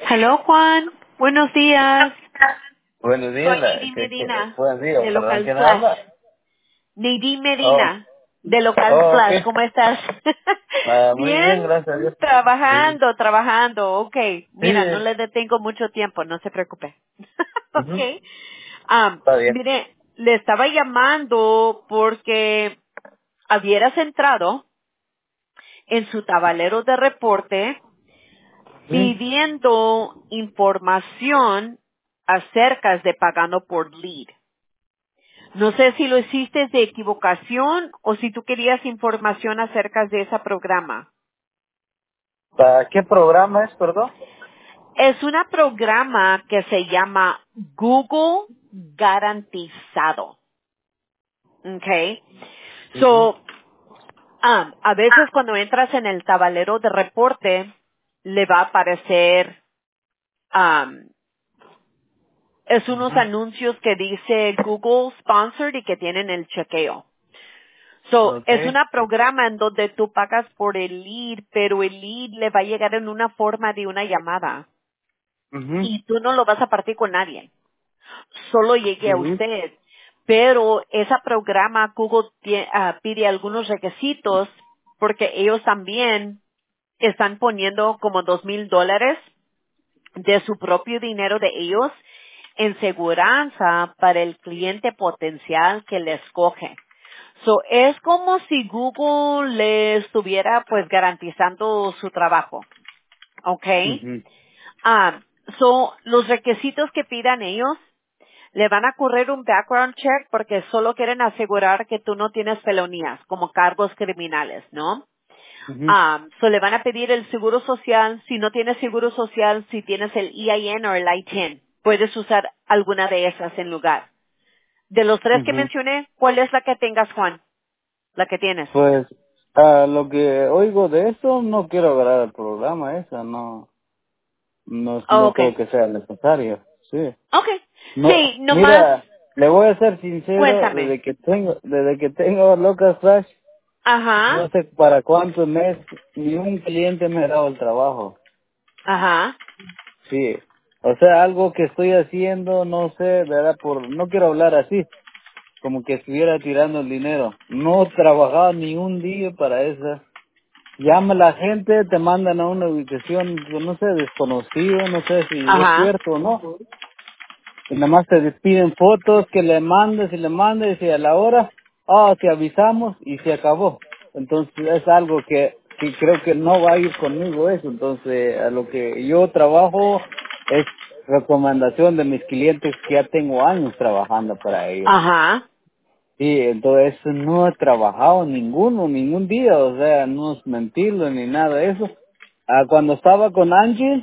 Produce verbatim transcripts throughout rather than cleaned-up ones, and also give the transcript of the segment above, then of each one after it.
Hello, Juan. Buenos días. Buenos días, Soy la- Nadine que, que, Medina, buenos días, de perdón, Local ¿quién Flash. habla? Nadine Oh, Medina, de Local oh, ok. Flash. ¿Cómo estás? Ah, muy bien, Bien. gracias a Dios. Sí, Trabajando, trabajando. Ok. Mira, no sí, le detengo mucho tiempo, no se preocupe. ujú, Ok. Um, está bien. mire, le estaba llamando porque hubieras entrado en su tablero de reporte Sí, pidiendo información acerca de pagando por lead. No sé si lo hiciste de equivocación o si tú querías información acerca de ese programa. ¿Para qué programa es, perdón? Es un programa que se llama Google Garantizado. Okay. Ujú, So, um, a veces cuando entras en el tablero de reporte, le va a aparecer, um, es unos ujú, anuncios que dice Google Sponsored y que tienen el chequeo. So, ok, es un programa en donde tú pagas por el lead, pero el lead le va a llegar en una forma de una llamada. ujú, Y tú no lo vas a partir con nadie. Solo llegue a ujú, usted. Pero ese programa Google tie- ah, pide algunos requisitos porque ellos también están poniendo como dos mil dólares de su propio dinero de ellos en seguranza para el cliente potencial que les coge. So, es como si Google le estuviera pues garantizando su trabajo, ¿ok? ujú, Ah, so, los requisitos que pidan ellos, le van a correr un background check porque solo quieren asegurar que tú no tienes felonías como cargos criminales, ¿no? ujú, Ah, so le van a pedir el seguro social. Si no tienes seguro social, si tienes el E I N o el I T I N, puedes usar alguna de esas en lugar. De los tres que ujú. mencioné, ¿cuál es la que tengas, Juan? La que tienes. Pues, a lo que oigo de eso, no quiero agarrar el programa esa, no, no, Oh, no creo okay. que sea necesario, sí. Okay. No, Sí, nomás, mira, le voy a ser sincero, cuéntame. desde que tengo, desde que tengo Locas Flash, Ajá, no sé para cuántos meses, ni un cliente me ha dado el trabajo. ajá, Sí. O sea, algo que estoy haciendo, no sé, ¿verdad? Por, no quiero hablar así, como que estuviera tirando el dinero. No he trabajado ni un día para eso. Llama a la gente, te mandan a una ubicación, no sé, desconocido, no sé si es ajá, cierto o no. Y nada más te piden fotos que le mandes y le mandes y a la hora, ah, te avisamos y se acabó. Entonces es algo que, que creo que no va a ir conmigo eso. Entonces a lo que yo trabajo es recomendación de mis clientes que ya tengo años trabajando para ellos. ajá, Y entonces no he trabajado ninguno, ningún día, o sea, no es mentirlo ni nada de eso. Ah, cuando estaba con Angie,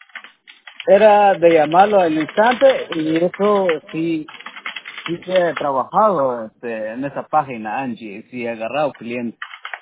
era de llamarlo al instante y eso sí sí he trabajado este, en esa página, Angie, sí he agarrado clientes.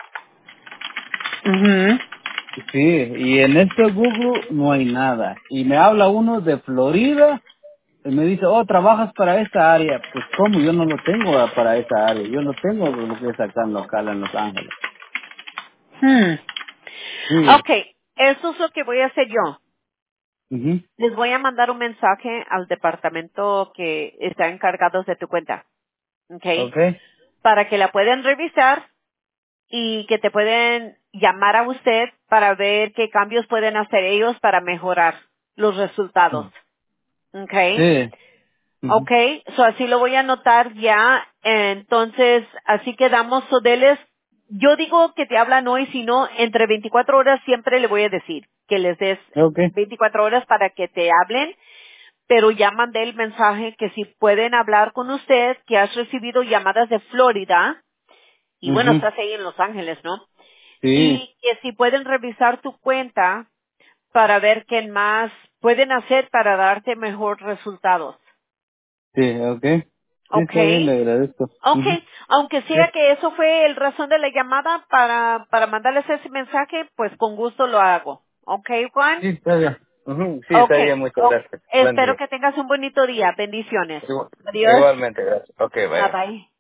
mhm, Sí, y en este Google no hay nada. Y me habla uno de Florida y me dice, oh, trabajas para esta área. Pues, ¿cómo? Yo no lo tengo ah, para esa área. Yo lo tengo lo que es acá en local, en Los Ángeles. hmm. Sí. Okay, eso es lo que voy a hacer yo. Mhm. Les voy a mandar un mensaje al departamento que está encargado de tu cuenta, okay, Okay. para que la puedan revisar y que te pueden llamar a usted para ver qué cambios pueden hacer ellos para mejorar los resultados. Okay. Sí. Mhm. Okay. So así lo voy a anotar ya. Entonces, así quedamos. So deles, yo digo que te hablan hoy, si no, entre veinticuatro horas siempre le voy a decir que les des Okay. veinticuatro horas para que te hablen, pero ya mandé el mensaje que si pueden hablar con usted, que has recibido llamadas de Florida, y bueno, Mhm. estás ahí en Los Ángeles, ¿no? Sí. Y que si pueden revisar tu cuenta para ver qué más pueden hacer para darte mejor resultados. Sí, okay. Sí, ¿Ok? está bien, le agradezco. Ok, Mhm. aunque Sí. sea que eso fue el razón de la llamada para, para mandarles ese mensaje, pues con gusto lo hago. ¿Ok, Juan? Sí, está bien. Ujú, sí, Ok. está bien, muchas gracias. Buen Espero día. que tengas un bonito día. Bendiciones. Igual- Adiós. Igualmente, gracias. Ok, Bye vaya. bye.